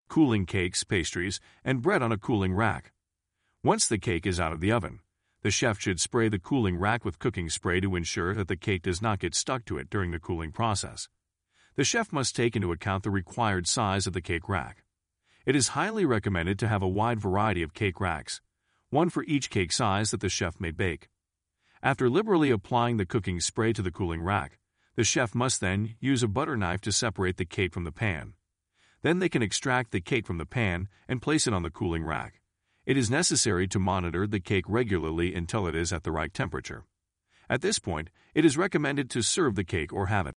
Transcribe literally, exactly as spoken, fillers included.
cooling cakes, pastries, and bread on a cooling rack. Once the cake is out of the oven, the chef should spray the cooling rack with cooking spray to ensure that the cake does not get stuck to it during the cooling process. The chef must take into account the required size of the cake rack. It is highly recommended to have a wide variety of cake racks, one for each cake size that the chef may bake. After liberally applying the cooking spray to the cooling rack, the chef must then use a butter knife to separate the cake from the pan. Then they can extract the cake from the pan and place it on the cooling rack. It is necessary to monitor the cake regularly until it is at the right temperature. At this point, it is recommended to serve the cake or have it